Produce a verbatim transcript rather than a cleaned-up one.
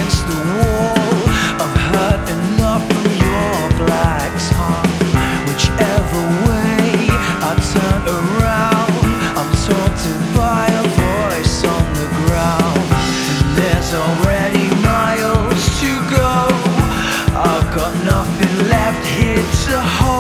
against the wall. I've heard enough from your black tongue. Whichever way I turn around, I'm taunted by a voice on the ground. And there's already miles to go. I've got nothing left here to hold.